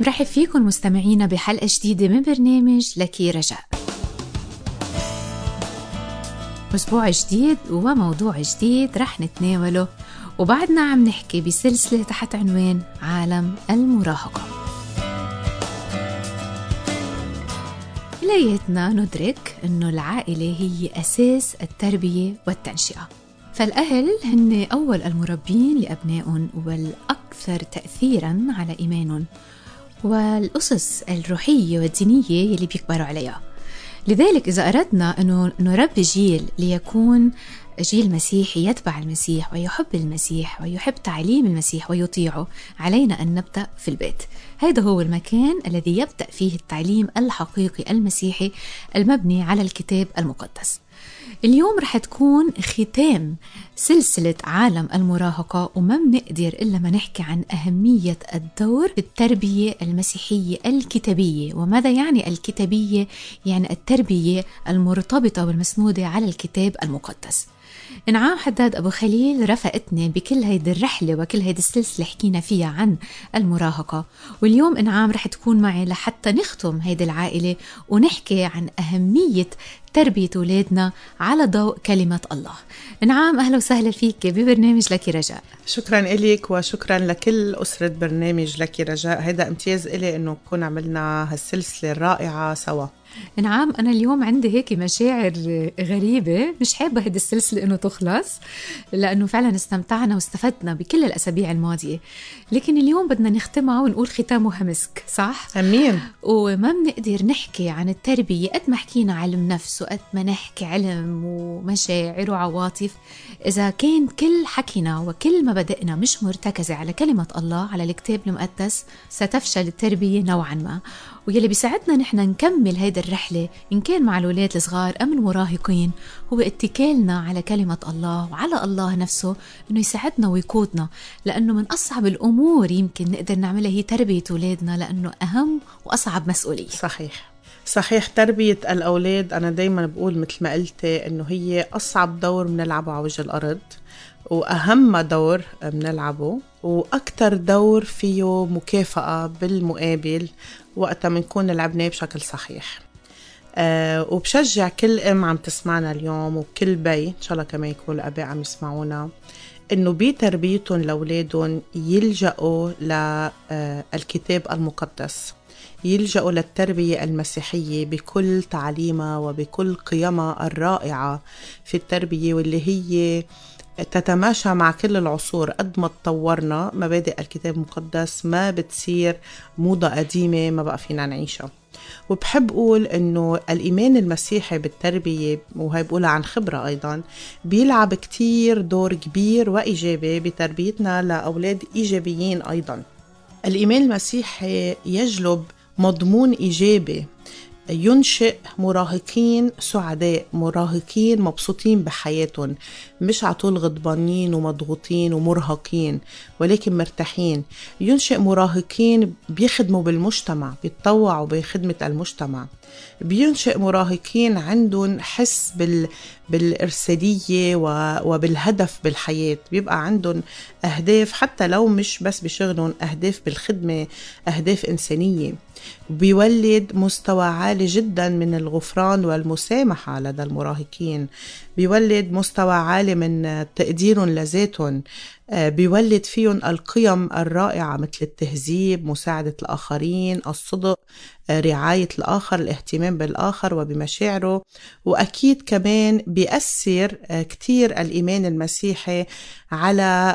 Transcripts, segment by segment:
مرحب فيكم مستمعينا بحلقة جديدة من برنامج لك رجاء. أسبوع جديد وموضوع جديد رح نتناوله، وبعدنا عم نحكي بسلسلة تحت عنوان عالم المراهقة. بليتنا ندرك أنه العائلة هي أساس التربية والتنشئة، فالأهل هن أول المربين لأبنائهم والأكثر تأثيراً على إيمانهم والأسس الروحية والدينية يلي بيكبروا عليها. لذلك إذا أردنا أنه نربي جيل ليكون جيل مسيحي يتبع المسيح ويحب المسيح ويحب تعليم المسيح ويطيعه، علينا أن نبدأ في البيت. هذا هو المكان الذي يبدأ فيه التعليم الحقيقي المسيحي المبني على الكتاب المقدس. اليوم رح تكون ختام سلسلة عالم المراهقة، وما بنقدر إلا ما نحكي عن أهمية الدور في التربية المسيحية الكتابية. وماذا يعني الكتابية؟ يعني التربية المرتبطة والمسنودة على الكتاب المقدس. إنعام حداد أبو خليل رفقتني بكل هيدي الرحلة وكل هيدي السلسلة حكينا فيها عن المراهقة، واليوم إنعام رح تكون معي لحتى نختم هيدي العائلة ونحكي عن أهمية تربية أولادنا على ضوء كلمة الله. إنعام أهلا وسهلا فيك ببرنامج لك رجاء. شكرا إليك وشكرا لكل أسرة برنامج لك رجاء. هذا امتياز إلي إنه نكون عملنا هالسلسلة الرائعة سوا. نعم، أنا اليوم عندي هيك مشاعر غريبة، مش حابة هذه السلسلة إنه تخلص، لأنه فعلا استمتعنا واستفدنا بكل الأسابيع الماضية، لكن اليوم بدنا نختمها ونقول ختامها مسك، صح؟ أمين. وما بنقدر نحكي عن التربية قد ما حكينا علم نفس وقد ما نحكي علم ومشاعر وعواطف، إذا كان كل حكينا وكل ما بدأنا مش مرتكزة على كلمة الله على الكتاب المقدس ستفشل التربية نوعا ما. ويلي بيساعدنا نحن نكمل هيدا الرحلة إن كان مع الولاد الصغار أم المراهقين هو اتكالنا على كلمة الله وعلى الله نفسه إنه يساعدنا ويقودنا، لأنه من أصعب الأمور يمكن نقدر نعملها هي تربية أولادنا، لأنه أهم وأصعب مسؤولية. صحيح. تربية الأولاد أنا دايما بقول مثل ما قلتي إنه هي أصعب دور بنلعبه على وجه الأرض، وأهم دور بنلعبه، وأكتر دور فيه مكافأة بالمقابل وقتها منكون لعبناه بشكل صحيح. وبشجع كل أم عم تسمعنا اليوم وكل بي إن شاء الله كمان يكون الأباء عم يسمعونا إنه بتربيتهم لأولادهم يلجأوا للكتاب المقدس، يلجأوا للتربية المسيحية بكل تعليمها وبكل قيمها الرائعة في التربية، واللي هي تتماشى مع كل العصور. قد ما تطورنا مبادئ الكتاب المقدس ما بتصير موضة قديمة ما بقى فينا نعيشها. وبحب أقول أنه الإيمان المسيحي بالتربية، وهي بقولها عن خبرة أيضا، بيلعب كتير دور كبير وإيجابي بتربيتنا لأولاد إيجابيين. أيضا الإيمان المسيحي يجلب مضمون إيجابي، ينشئ مراهقين سعداء، مراهقين مبسوطين بحياتهم، مش عطول غضبانين ومضغوطين ومرهقين، ولكن مرتاحين. ينشئ مراهقين بيخدموا بالمجتمع، بيتطوعوا بخدمة المجتمع. بينشئ مراهقين عندهم حس بالإرسالية وبالهدف بالحياة، بيبقى عندهم أهداف حتى لو مش بس بشغلهم، أهداف بالخدمة، أهداف إنسانية. بيولد مستوى عالي جدا من الغفران والمسامحة لدى المراهقين، بيولد مستوى عالي من تقديرهم لذاتهم، بيولد فيهم القيم الرائعة مثل التهذيب، مساعدة الآخرين، الصدق، رعاية الآخر، الاهتمام بالآخر وبمشاعره. وأكيد كمان بيأثر كتير الإيمان المسيحي على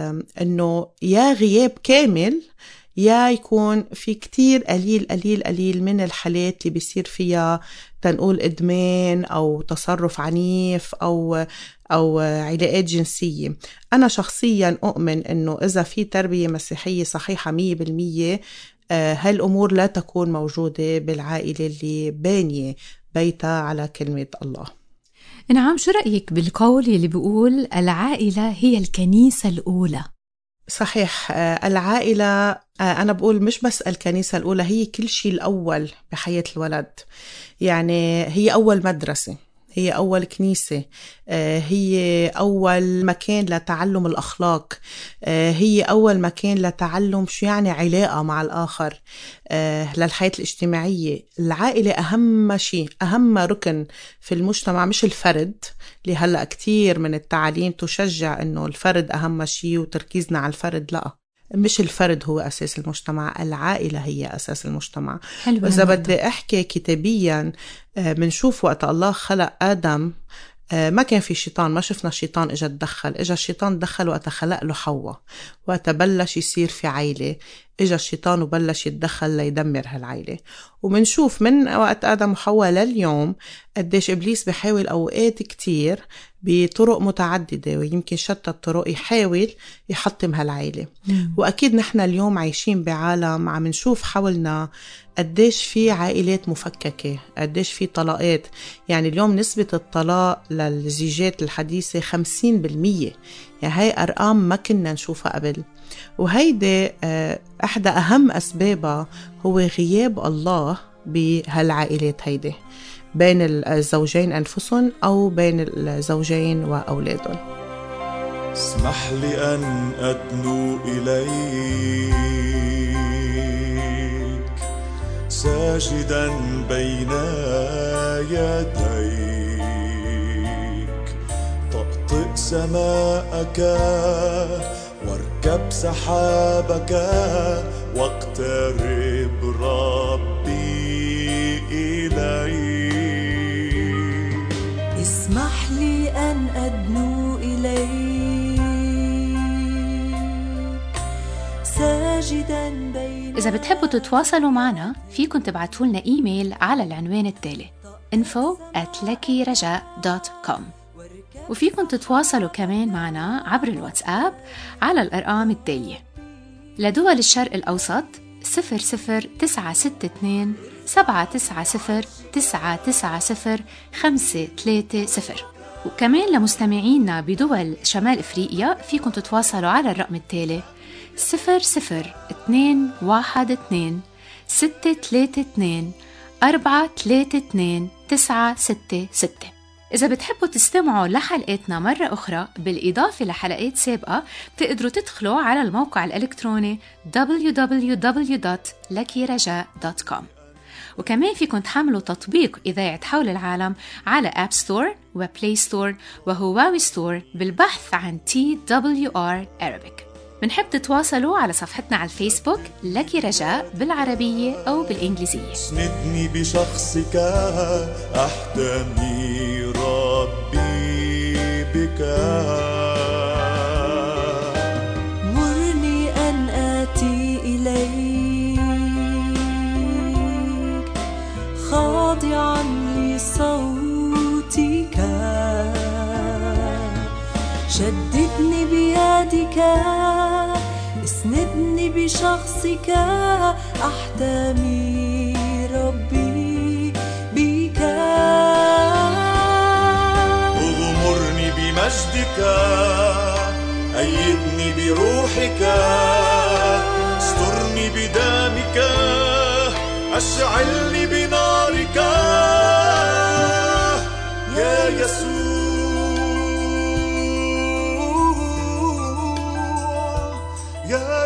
أنه يا غياب كامل يا يكون في كتير قليل من الحالات اللي بيصير فيها تنقول إدمان أو تصرف عنيف أو علاقات جنسية. أنا شخصيا أؤمن أنه إذا في تربية مسيحية صحيحة 100%، هالأمور لا تكون موجودة بالعائلة اللي بانية بيتها على كلمة الله. نعم، شو رأيك بالقول اللي بيقول العائلة هي الكنيسة الأولى؟ صحيح. العائلة أنا بقول مش بس الكنيسة الأولى، هي كل شيء الأول بحياة الولد. يعني هي أول مدرسة، هي أول كنيسة، هي أول مكان لتعلم الأخلاق، هي أول مكان لتعلم شو يعني علاقة مع الآخر، للحياة الاجتماعية. العائلة أهم شيء، أهم ركن في المجتمع، مش الفرد اللي هلأ كتير من التعاليم تشجع إنه الفرد أهم شيء وتركيزنا على الفرد. لا، مش الفرد هو أساس المجتمع، العائلة هي أساس المجتمع. وإذا بدي أحكي كتابيا، منشوف وقت الله خلق آدم ما كان في شيطان، ما شفنا شيطان اجا تدخل. اجا الشيطان دخل وقت خلق له حواء، وقت بلش يصير في عائلة اجا الشيطان وبلش يتدخل ليدمر هالعائلة. ومنشوف من وقت آدم وحواء لليوم قديش إبليس بيحاول أوقات كتير بطرق متعددة ويمكن شتى الطرق يحاول يحطم هالعائلة. وأكيد نحن اليوم عايشين بعالم عم نشوف حولنا قديش في عائلات مفككة، قديش في طلاقات. يعني اليوم نسبة الطلاق للزيجات الحديثة 50%، يعني هاي أرقام ما كنا نشوفها قبل. وهيدي أحدى أهم أسبابها هو غياب الله بهالعائلات هيدي، بين الزوجين أنفسهم أو بين الزوجين وأولادهم. اسمح لي أن أدنو إليك ساجدا بين يديك، طأطئ سماءك واركب سحابك واقترب ربي إليك. اسمح لي أن أدنو إليك ساجدا بين. إذا بتحبوا تتواصلوا معنا فيكن تبعتوا لنا إيميل على العنوان التالي info@luckyraja.com، وفيكن تتواصلوا كمان معنا عبر الواتساب على الأرقام التالية: لدول الشرق الأوسط 00962 790 990 530. وكمان لمستمعينا بدول شمال إفريقيا فيكم تتواصلوا على الرقم التالي 00212 632 432 966. إذا بتحبوا تستمعوا لحلقاتنا مرة أخرى بالإضافة لحلقات سابقة، بتقدروا تدخلوا على الموقع الإلكتروني www.luckyraja.com. وكمان فيكم تحملوا تطبيق إذاعة حول العالم على أب ستور وبلاي ستور وهواوي ستور بالبحث عن TWR Arabic. منحب تتواصلوا على صفحتنا على الفيسبوك لكي رجاء بالعربية أو بالإنجليزية. اسندني بشخصك أحتمي ربي بك، مرني أن آتي إليك خاضعا لصوتك، شددني بيدك اسندني بشخصك أحتمي ربي بك، اغمرني بمجدك أيدني بروحك، استرني بدمك أشعلني بنارك يا يسوع يا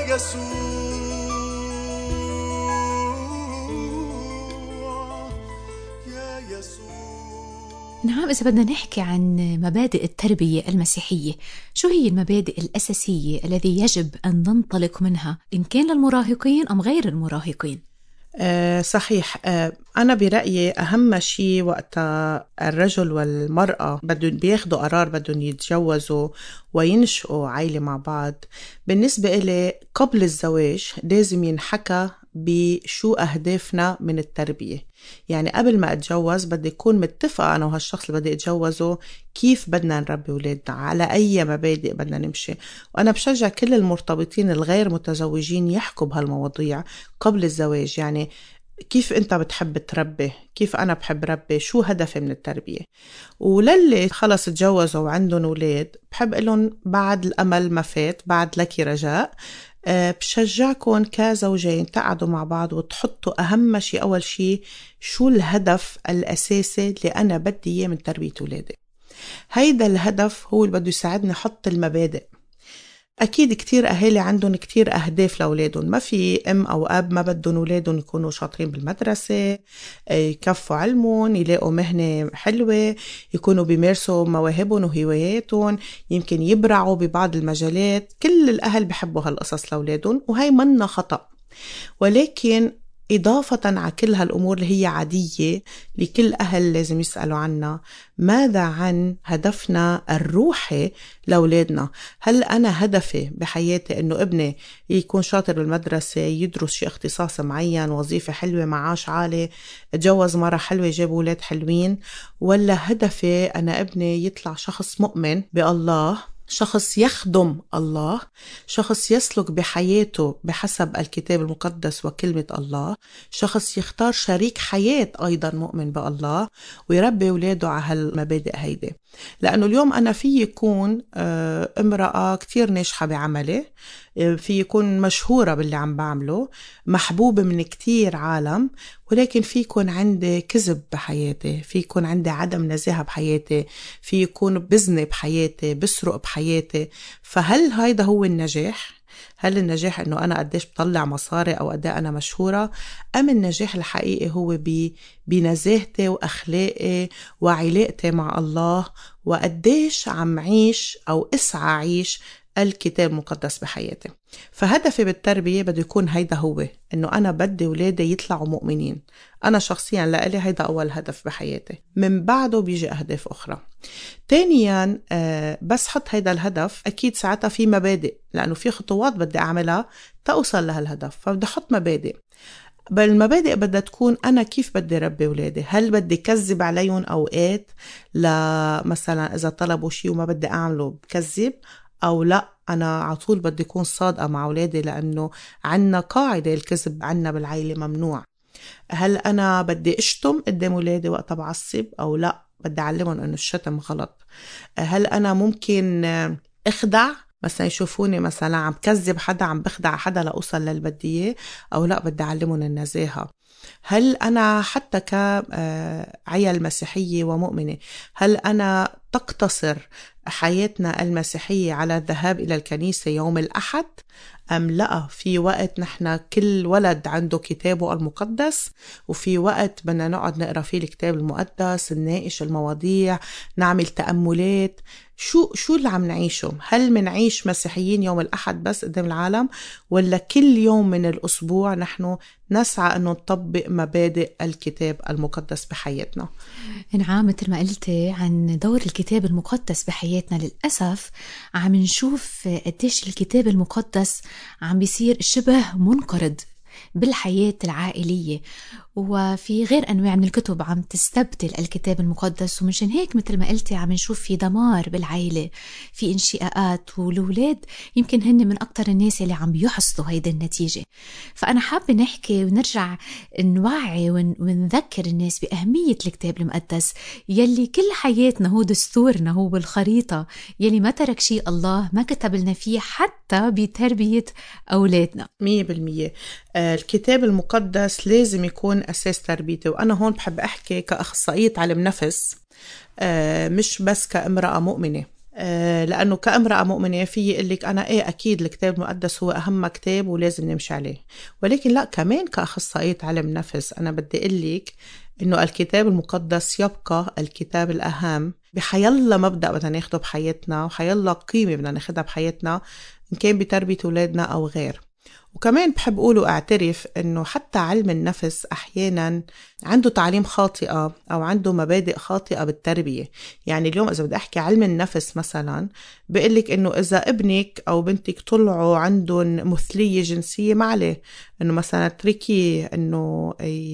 يسوع يا يسوع. نعم، إذا بدنا نحكي عن مبادئ التربية المسيحية، شو هي المبادئ الأساسية الذي يجب أن ننطلق منها إن كان للمراهقين أم غير المراهقين؟ صحيح. أنا برأيي أهم شيء وقت الرجل والمرأة بدهم بياخدوا قرار بدهم يتجوزوا وينشئوا عائلة مع بعض، بالنسبة إلي قبل الزواج لازم ينحكى بشو أهدافنا من التربية. يعني قبل ما أتجوز بدي أكون متفقة أنا وهالشخص اللي بدي أتجوزه كيف بدنا نربي ولادنا، على أي مبادئ بدنا نمشي. وأنا بشجع كل المرتبطين الغير متزوجين يحكوا بهالمواضيع قبل الزواج. يعني كيف أنت بتحب تربي، كيف أنا بحب ربي، شو هدفي من التربية. وللي خلص تجوزوا وعندهم ولاد بحب لهم بعد الأمل ما فات، بعد لكي رجاء، بشجعكم كزوجين تقعدوا مع بعض وتحطوا أهم شيء، أول شيء شو الهدف الأساسي اللي أنا بدي إياه من تربية أولادي. هيدا الهدف هو اللي بده يساعدني حط المبادئ. أكيد كتير أهالي عندهم كتير أهداف لأولادهم، ما في أم أو أب ما بدهم أولادهم يكونوا شاطرين بالمدرسة، يكفوا علمهم، يلاقوا مهنة حلوة، يكونوا بيمارسوا مواهبهم وهواياتهم، يمكن يبرعوا ببعض المجالات. كل الأهل بحبوا هالقصص لأولادهم، وهي منا خطأ. ولكن إضافة على كل هالأمور اللي هي عادية لكل أهل لازم يسألوا عنها، ماذا عن هدفنا الروحي لأولادنا؟ هل أنا هدفي بحياتي أنه ابني يكون شاطر بالمدرسة، يدرس شيء اختصاص معين، وظيفة حلوة، معاش عالي، اتجوز مرة حلوة، جاب أولاد حلوين؟ ولا هدفي أنا ابني يطلع شخص مؤمن بالله، شخص يخدم الله، شخص يسلك بحياته بحسب الكتاب المقدس وكلمة الله، شخص يختار شريك حياة أيضا مؤمن بالله ويربي ولاده على هالمبادئ هيدي. لأنه اليوم أنا في يكون امرأة كتير ناجحة بعملي، في يكون مشهورة باللي عم بعمله، محبوبة من كتير عالم، ولكن في يكون عندي كذب بحياتي، في يكون عندي عدم نزاهة بحياتي، في يكون بزني بحياتي، بسرق بحياتي. فهل هيدا هو النجاح؟ هل النجاح انه انا قديش بطلع مصاري او قد انا مشهورة؟ ام النجاح الحقيقي هو بنزاهتي واخلاقي وعلاقتي مع الله، وقديش عم عيش او اسعى عيش الكتاب المقدس بحياتي؟ فهدفي بالتربية بده يكون هيدا هو، انه انا بدي ولادي يطلعوا مؤمنين. انا شخصيا لألي هيدا اول هدف بحياتي، من بعده بيجي اهداف اخرى. تانيا بس حط هيدا الهدف، اكيد ساعتها في مبادئ، لانه في خطوات بدي اعملها تأوصل لهالهدف، فبدي احط مبادئ. بالمبادئ بدها تكون أنا كيف بدي ربي ولادي. هل بدي كذب عليهم أوقات مثلا إذا طلبوا شيء وما بدي أعمله بكذب، أو لا أنا عطول بدي أكون صادقة مع أولادي لأنه عنا قاعدة الكذب عنا بالعائلة ممنوع. هل أنا بدي أشتم قدام أولادي وقت بعصب، أو لا بدي أعلمهم أنه الشتم غلط؟ هل أنا ممكن أخدع، مثلا يشوفوني مثلا عم كذب حدا، عم بخدع حدا لأوصل للبدية، أو لا بدي أعلمهم النزاهة؟ هل أنا حتى كعيال مسيحية ومؤمنة، هل أنا تقتصر حياتنا المسيحية على الذهاب إلى الكنيسة يوم الأحد، أم لا في وقت نحن كل ولد عنده كتابه المقدس، وفي وقت بدنا نقعد نقرأ فيه الكتاب المقدس، نناقش المواضيع، نعمل تأملات؟ شو اللي عم نعيشه؟ هل منعيش مسيحيين يوم الأحد بس قدام العالم، ولا كل يوم من الأسبوع نحن نسعى أنه نطبق مبادئ الكتاب المقدس بحياتنا؟ نعم، مثل ما قلتي عن دور الكتاب المقدس بحياتنا، للأسف عم نشوف قديش الكتاب المقدس عم بيصير شبه منقرض بالحياة العائلية، وفي غير أنواع من الكتب عم تستبدل الكتاب المقدس. ومنشان هيك مثل ما قلتي عم نشوف في دمار بالعائلة، في انشقاقات، والولاد يمكن هن من أكتر الناس اللي عم بيحصدوا هيدا النتيجة. فأنا حابة نحكي ونرجع نوعي ونذكر الناس بأهمية الكتاب المقدس، يلي كل حياتنا هو دستورنا، هو الخريطة يلي ما ترك شيء الله ما كتب لنا فيه، حتى بتربية أولادنا. 100%. الكتاب المقدس لازم يكون أساس تربيتي. وأنا هون بحب أحكي كأخصائية علم نفس، مش بس كامرأة مؤمنة، لأنه كامرأة مؤمنة في يقلك أنا أكيد الكتاب المقدس هو أهم كتاب ولازم نمشي عليه، ولكن لا، كمان كأخصائية علم نفس أنا بدي أقلك إنه الكتاب المقدس يبقى الكتاب الأهم بحيالله مبدأ بدنا ناخده بحياتنا، وحيالله قيمة بدنا ناخدها بحياتنا، إن كان بتربية أولادنا أو غير. وكمان بحب أقوله أعترف إنه حتى علم النفس أحيانا عنده تعليم خاطئة أو عنده مبادئ خاطئة بالتربية. يعني اليوم إذا بدي أحكي علم النفس مثلا، بقولك إنه إذا ابنك أو بنتك طلعوا عندهم مثلية جنسية، ما عليه إنه مثلا تركي إنه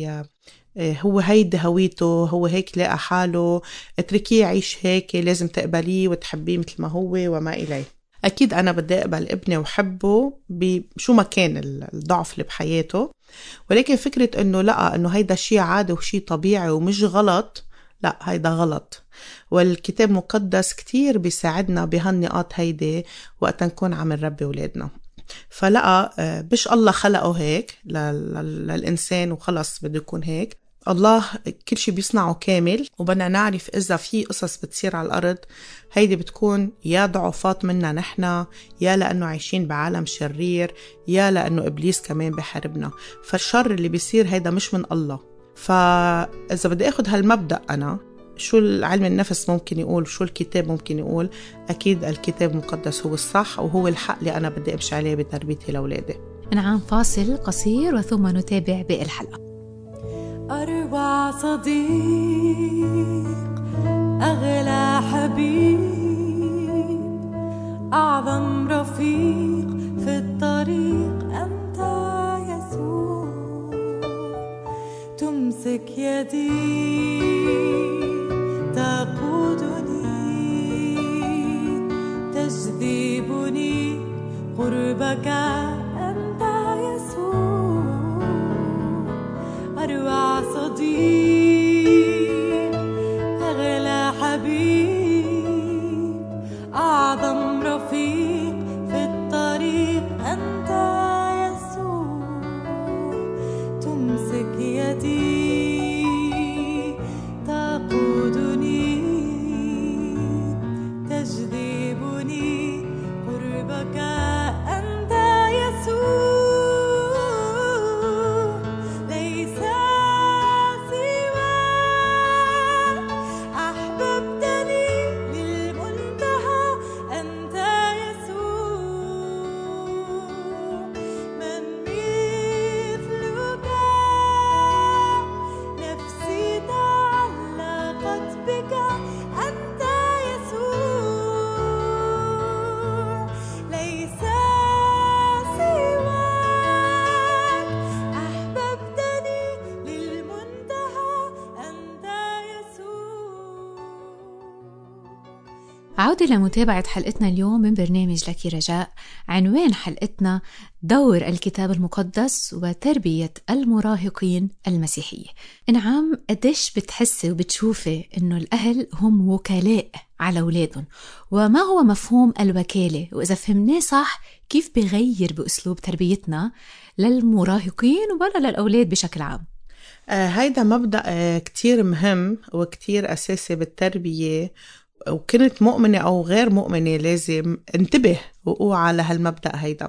هو هيدا هويته، هو هيك لقى حاله، اتركيه يعيش هيك، لازم تقبليه وتحبيه مثل ما هو وما إليه. أكيد أنا بدي أقبل ابني وحبه بشو ما كان الضعف اللي بحياته، ولكن فكرة إنه لا، إنه هيدا شيء عادي وشيء طبيعي ومش غلط، لا، هيدا غلط. والكتاب المقدس كتير بيساعدنا بهالنقاط هيدي وقت نكون عم نربي ولادنا. فلقى مش الله خلقه هيك للإنسان وخلص بده يكون هيك. الله كل شيء بيصنعه كامل، وبدنا نعرف إذا في قصص بتصير على الأرض هيدي بتكون يا ضعفات منا نحنا، يا لأنه عايشين بعالم شرير، يا لأنه إبليس كمان بحاربنا. فالشر اللي بيصير هيدا مش من الله. فإذا بدي أخذ هالمبدأ أنا، شو علم النفس ممكن يقول، شو الكتاب ممكن يقول؟ أكيد الكتاب المقدس هو الصح وهو الحق اللي أنا بدي أمشي عليه بتربيتي لأولادي. نعم، فاصل قصير وثم نتابع باقي الحلقة. أروع صديق، أغلى حبيب، أعظم رفيق في الطريق أنت يسوع. تمسك يدي تقودني، تجذبني قربك أنت يسوع. أروع صديق، أغلى حبيب، أعظم رفيق في الطريق أنت يسوع. تمسك يدي تقودني، تجذبني قربك أنت يسوع. عودة لمتابعة حلقتنا اليوم من برنامج لك رجاء. عنوان حلقتنا دور الكتاب المقدس وتربية المراهقين المسيحية. نعم، قديش بتحسي وبتشوفي إنه الأهل هم وكلاء على أولادهم، وما هو مفهوم الوكالة، وإذا فهمناه صح كيف بغير بأسلوب تربيتنا للمراهقين ولا للأولاد بشكل عام. هيدا مبدأ كتير مهم وكتير أساسي بالتربية، وكنت مؤمنة أو غير مؤمنة لازم انتبه وأوعى لهالمبدأ هيدا.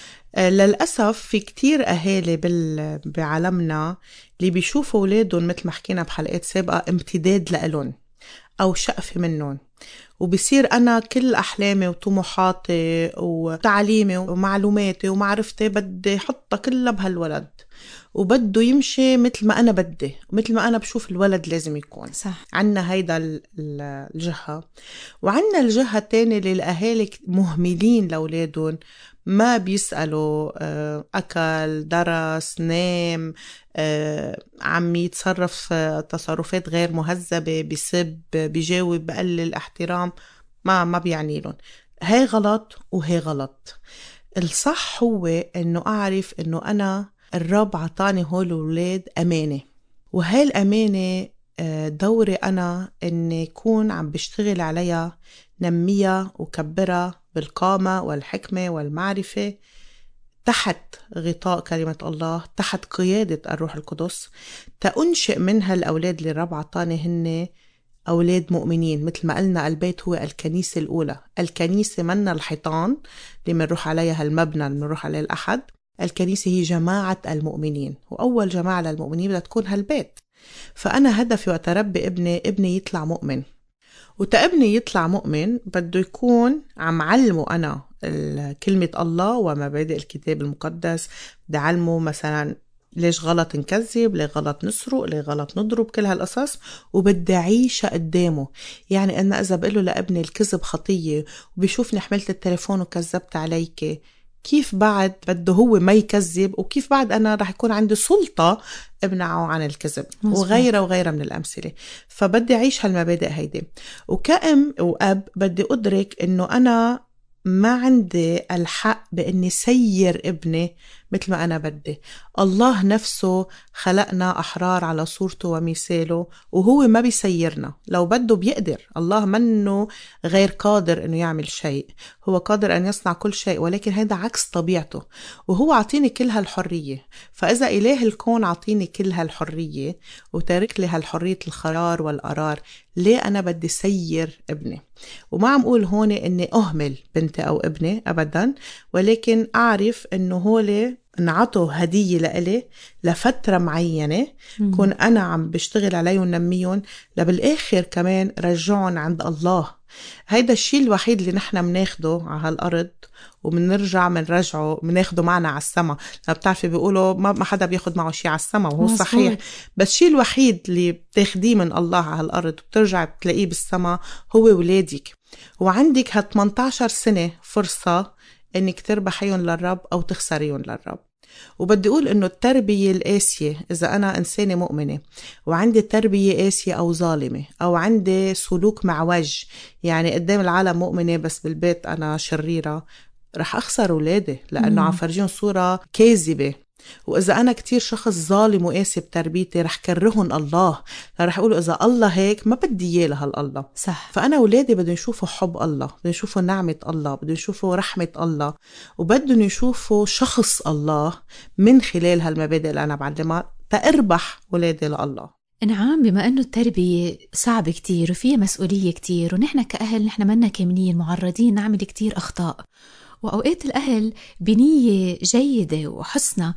للأسف في كتير أهالي بعالمنا اللي بيشوفوا أولادهم مثل ما حكينا بحلقات سابقة امتداد لألون أو شقفة منهم، وبصير أنا كل أحلامي وطموحاتي وتعليمي ومعلوماتي ومعرفتي بدي حطها كلها بهالولد، وبده يمشي مثل ما أنا بدي ومثل ما أنا بشوف الولد لازم يكون. صح. عنا هيدا الجهة، وعنا الجهة التانية للأهالي مهملين لأولادهم، ما بيسألوا أكل، درس، نام، عم يتصرف تصرفات غير مهذبة، بيسب، بيجاوب بقلل احترام، ما بيعني لهم. هاي غلط وهي غلط. الصح هو إنه أعرف إنه أنا الرب عطاني هول الولاد أمانة، وهاي الأمانة دوري أنا إني يكون عم بشتغل عليها، نميها وكبرها بالقامة والحكمة والمعرفة تحت غطاء كلمة الله، تحت قيادة الروح القدس، تأنشئ منها الأولاد اللي الرب عطاني هن أولاد مؤمنين. مثل ما قلنا البيت هو الكنيسة الأولى. الكنيسة منا الحيطان اللي منروح عليها المبنى اللي منروح عليه الأحد. الكنيسة هي جماعة المؤمنين، وأول جماعة للمؤمنين بدها تكون هالبيت. فأنا هدفي وقت أربي ابني يطلع مؤمن، وتابني يطلع مؤمن بده يكون عم علمه أنا كلمة الله ومبادئ الكتاب المقدس. بدي علمه مثلا ليش غلط نكذب، ليه غلط نسرق، ليه غلط نضرب، كل هالقصص، وبدي أعيشها قدامه. يعني أنا إذا بقوله لابني الكذب خطية وبيشوفني حملت التليفون وكذبت عليك، كيف بعد بده هو ما يكذب، وكيف بعد أنا رح يكون عندي سلطة امنعه عن الكذب، وغيرها من الأمثلة. فبدي أعيش هالمبادئ هيدي. وكأم وأب بدي أدرك إنه أنا ما عندي الحق بإني سير ابني مثل ما أنا بدي. الله نفسه خلقنا أحرار على صورته ومثاله، وهو ما بيسيرنا. لو بده بيقدر. الله منه غير قادر أنه يعمل شيء، هو قادر أن يصنع كل شيء، ولكن هذا عكس طبيعته، وهو عطيني كل هالحرية. فإذا إله الكون عطيني كل هالحرية وتارك لي هالحرية القرار والقرار، ليه أنا بدي سير ابني؟ وما عم أقول هون أني أهمل بنتي أو ابني أبدا، ولكن أعرف أنه هولي نعطوا هدية لإلي لفترة معينة، كون أنا عم بشتغل عليهم نميهم لبالآخر كمان رجعهم عند الله. هيدا الشيء الوحيد اللي نحن مناخده على هالأرض، ومنرجع منرجعه مناخده معنا على السما. بتعرفي بيقولوا ما حدا بياخد معه شيء على السما، وهو صحيح، بس الشيء الوحيد اللي بتاخديه من الله على هالأرض وبترجع بتلاقيه بالسما هو ولادك. وعندك 18 سنة فرصة انك تربحيهم للرب او تخسريهم للرب. وبدي أقول إنه التربية القاسية، إذا أنا إنسانة مؤمنة وعندي تربية قاسية أو ظالمة أو عندي سلوك معوج، يعني قدام العالم مؤمنة بس بالبيت أنا شريرة، رح أخسر أولادي لأنه عم فرجيهم صورة كاذبة. وإذا أنا كتير شخص ظالم وقاسي بتربيتي رح كرهن الله، رح أقولوا إذا الله هيك ما بدي إياه لهالله. صح. فأنا أولادي بدهم يشوفوا حب الله، بدهم يشوفوا نعمة الله، بدهم يشوفوا رحمة الله، وبدهم يشوفوا شخص الله من خلال هالمبادئ اللي أنا بعلمها تأربح أولادي لله. نعم، بما أنه التربية صعبة كتير وفيها مسؤولية كتير، ونحن كأهل نحن منا كاملين، معرضين نعمل كتير أخطاء، وأوقات الأهل بنية جيدة وحسنة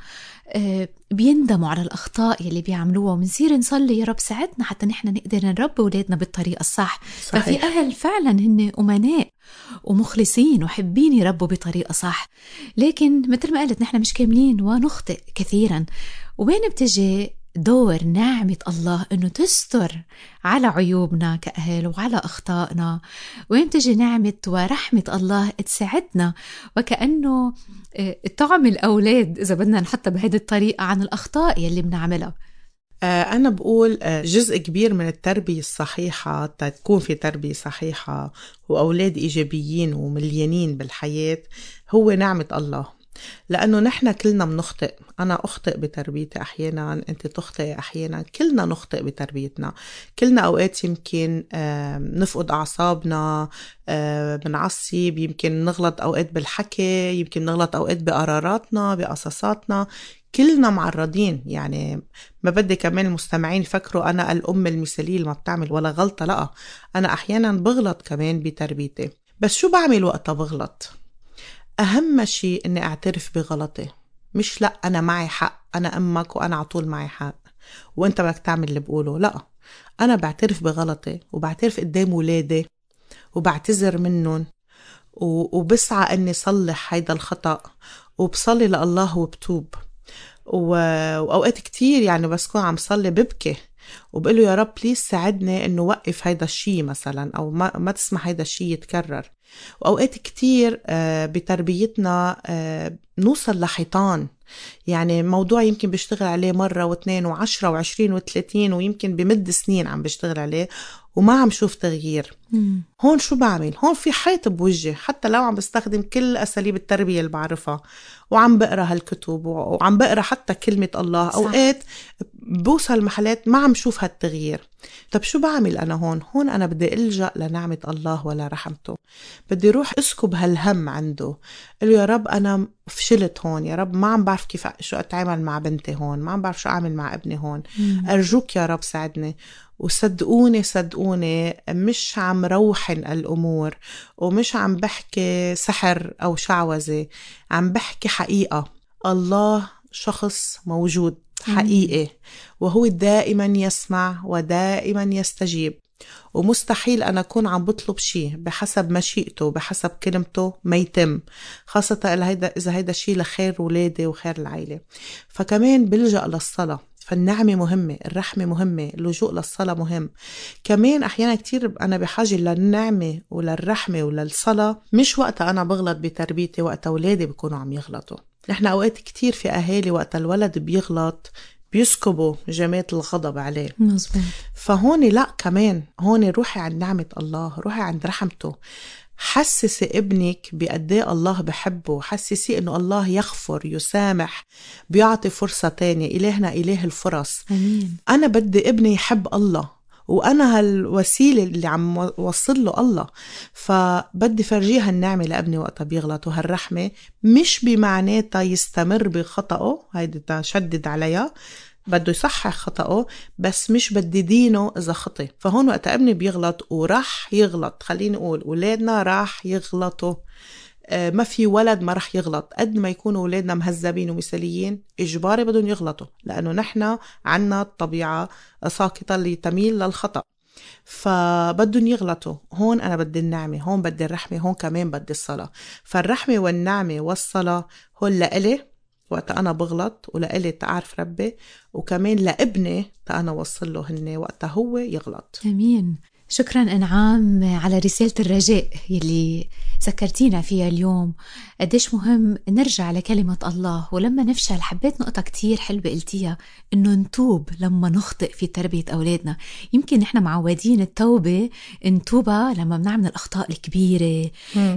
بيندموا على الأخطاء يلي بيعملوها، ومنصير نصلي يا رب ساعدنا حتى نحن نقدر نربي أولادنا بالطريقة الصح. صحيح. ففي أهل فعلا هن أمناء ومخلصين وحبين يربوا بطريقة صح، لكن مثل ما قلت نحن مش كاملين ونخطئ كثيرا. وين بتجي دور نعمة الله إنه تستر على عيوبنا كأهل وعلى أخطائنا؟ وين تجي نعمة ورحمة الله تساعدنا وكأنه تعمل أولاد إذا بدنا نحطها بهذه الطريقة عن الأخطاء يلي بنعملها؟ أنا بقول جزء كبير من التربية الصحيحة تكون في تربية صحيحة وأولاد إيجابيين ومليانين بالحياة هو نعمة الله. لأنه نحن كلنا منخطئ، أنا أخطئ بتربيتي أحيانا، أنت تخطئ أحيانا، كلنا نخطئ بتربيتنا، كلنا أوقات يمكن نفقد أعصابنا، بنعصب، يمكن نغلط أوقات بالحكي، يمكن نغلط أوقات بقراراتنا بقصصاتنا، كلنا معرضين. يعني ما بدي كمان المستمعين يفكروا أنا الأم المثالية اللي ما بتعمل ولا غلطة، لا، أنا أحيانا بغلط كمان بتربيتي. بس شو بعمل وقتها بغلط؟ أهم شيء إني أعترف بغلطي، مش لا أنا معي حق، أنا أمك وأنا عطول معي حق وأنت بدك تعمل اللي بقوله. لا، أنا بعترف بغلطي وبعترف قدام ولادي وبعتذر منهم وبسعى إني صلح هيدا الخطأ وبصلي لله وبتوب. وأوقات كتير يعني بس كون عم صلي ببكي وبقوله يا رب ليس ساعدني إنه وقف هيدا الشيء مثلا، أو ما تسمح هيدا الشيء يتكرر. وأوقات كتير بتربيتنا نوصل لحيطان، يعني موضوع يمكن بيشتغل عليه مرة واثنين وعشرة وعشرين وثلاثين ويمكن بمد سنين عم بيشتغل عليه وما عم شوف تغيير. هون شو بعمل؟ هون في حيط بوجه، حتى لو عم بستخدم كل أساليب التربية اللي بعرفها وعم بقرأ هالكتب وعم بقرأ حتى كلمة الله، أوقات بوصل محلات ما عم شوف هالتغيير. طب شو بعمل أنا هون؟ هون أنا بدي ألجأ لنعمة الله ولا رحمته، بدي روح أسكب هالهم عنده، قل يا رب أنا فشلت هون، يا رب ما عم بعرف كيف شو أتعامل مع بنتي هون، ما عم بعرف شو أعمل مع ابني هون، أرجوك يا رب ساعدني. وصدقوني مش عم روحن الأمور ومش عم بحكي سحر أو شعوذة، عم بحكي حقيقة. الله شخص موجود حقيقي، وهو دائما يسمع ودائما يستجيب، ومستحيل أنا أكون عم بطلب شيء بحسب مشيئته بحسب كلمته ما يتم، خاصة إذا هيدا الشيء لخير ولادي وخير العائلة. فكمان بلجأ للصلاة، فالنعمة مهمة، الرحمة مهمة، اللجوء للصلاة مهم. كمان أحيانا كتير أنا بحاجة للنعمة وللرحمة وللصلاة، مش وقت أنا بغلط بتربيتي، وقت أولادي بيكونوا عم يغلطوا. نحن أوقات كتير في أهالي وقت الولد بيغلط بيسكبوا جماد الغضب عليه. مزبوط. فهون لا، كمان هون روحي عند نعمة الله، روحي عند رحمته. حسسي ابنك بقديه الله بحبه، حسسي انه الله يغفر يسامح بيعطي فرصة تانية. إلهنا إله الفرص. أمين. أنا بدي ابني يحب الله، وأنا هالوسيلة اللي عم وصل له الله، فبدي فرجيها النعمة لابني وقتها بيغلط، وهالرحمة مش بمعناتها يستمر بخطأه، هيدي تشدد عليها، بده يصحح خطأه، بس مش بدي دينه إذا خطأ. فهون وقت ابني بيغلط وراح يغلط، خليني أقول أولادنا راح يغلطوا، ما في ولد ما رح يغلط. قد ما يكونوا أولادنا مهذبين ومثاليين إجباري بدهم يغلطوا، لأنه نحن عنا الطبيعة ساقطة اللي تميل للخطأ، فبدهم يغلطوا. هون أنا بدي النعمة، هون بدي الرحمة، هون كمان بدي الصلاة. فالرحمة والنعمة والصلاة هون لإلي وقت أنا بغلط، ولإلي تعرف ربي، وكمان لابني أنا وصل له هني وقت هو يغلط. أمين. شكرا أنعام على رسالة الرجاء يلي ذكرتينا فيها اليوم. قديش مهم نرجع لكلمة الله، ولما نفشل حبيت نقطة كتير حلوة قلتيها، إنه نتوب لما نخطئ في تربية أولادنا. يمكن نحن معودين التوبة نتوبها لما بنعمل الأخطاء الكبيرة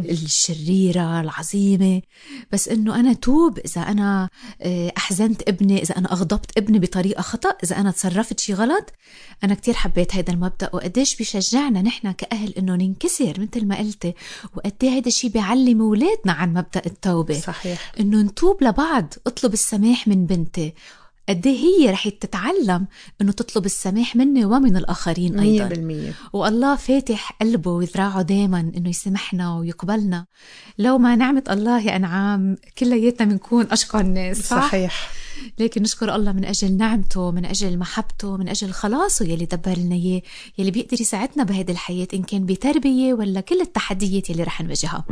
الشريرة العظيمة، بس إنه أنا توب إذا أنا أحزنت ابني، إذا أنا أغضبت ابني بطريقة خطأ، إذا أنا تصرفت شي غلط. أنا كتير حبيت هيدا المبدأ، وقديش بيشجعنا نحن كأهل إنه ننكسر مثل ما قلتي، وقديه هيدا الشي بيعلم أولادنا عن مبدأ التوبة. صحيح. إنه نتوب لبعض. اطلب السماح من بنتي، قديه هي رح تتعلم إنه تطلب السماح مني ومن الآخرين أيضا. 100%. والله فاتح قلبه وذراعه دايما إنه يسمحنا ويقبلنا. لو ما نعمة الله يا أنعام كلياتنا بنكون أشقى الناس. صحيح. لكن نشكر الله من أجل نعمته، من أجل محبته، من أجل خلاصه يلي دبر لنا إياه، يلي بيقدر يساعدنا بهذه الحياة، إن كان بتربية ولا كل التحديات يلي رح نواجهها.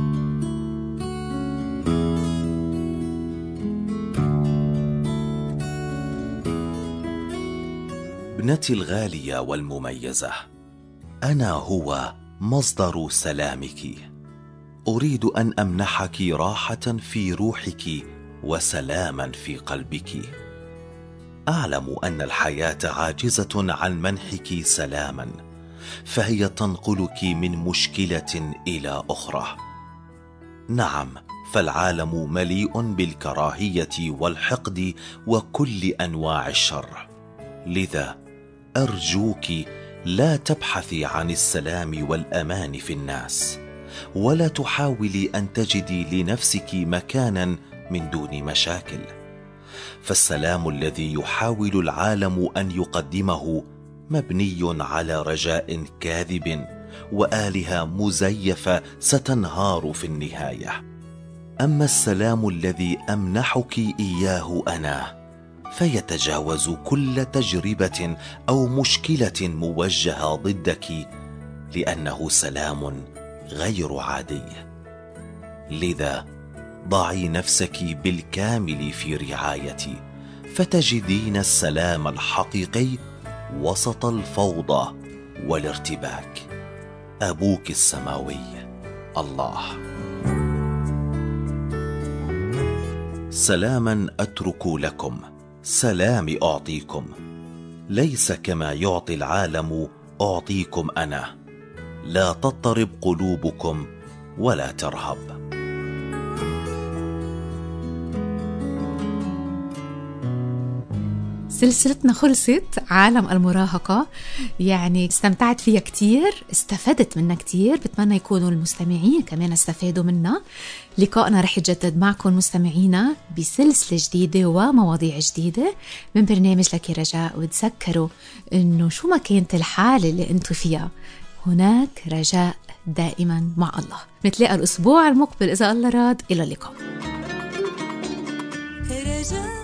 ابنتي الغالية والمميزة، أنا هو مصدر سلامك. أريد أن أمنحك راحة في روحك وسلاما في قلبك. أعلم أن الحياة عاجزة عن منحك سلاما، فهي تنقلك من مشكلة إلى أخرى. نعم، فالعالم مليء بالكراهية والحقد وكل أنواع الشر، لذا أرجوك لا تبحثي عن السلام والأمان في الناس، ولا تحاولي أن تجدي لنفسك مكانا من دون مشاكل. فالسلام الذي يحاول العالم أن يقدمه مبني على رجاء كاذب وآلهة مزيفة ستنهار في النهاية. أما السلام الذي أمنحك إياه أنا فيتجاوز كل تجربة أو مشكلة موجهة ضدك، لأنه سلام غير عادي. لذا ضعي نفسك بالكامل في رعايتي، فتجدين السلام الحقيقي وسط الفوضى والارتباك. أبوك السماوي الله. سلاما أترك لكم، سلامي أعطيكم، ليس كما يعطي العالم أعطيكم أنا. لا تضطرب قلوبكم ولا ترهب. سلسلتنا خلصت، عالم المراهقة. يعني استمتعت فيها كتير، استفدت منها كتير، بتمنى يكونوا المستمعين كمان استفادوا منها. لقائنا رح يتجدد معكم مستمعينا بسلسلة جديدة ومواضيع جديدة من برنامج لك رجاء. وتذكروا إنه شو ما كانت الحالة اللي انتوا فيها، هناك رجاء دائما مع الله. نتلاقى الأسبوع المقبل إذا الله راد. إلى اللقاء. رجاء